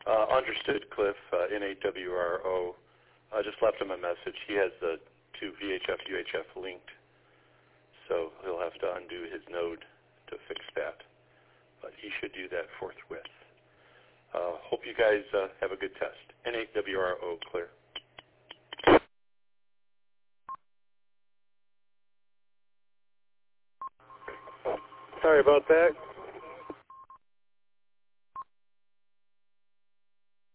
Understood, Cliff. N8WRO. I just left him a message. He has the two VHF, UHF linked, so he'll have to undo his node to fix that. But he should do that forthwith. Hope you guys have a good test. N8WRO, clear. Sorry about that.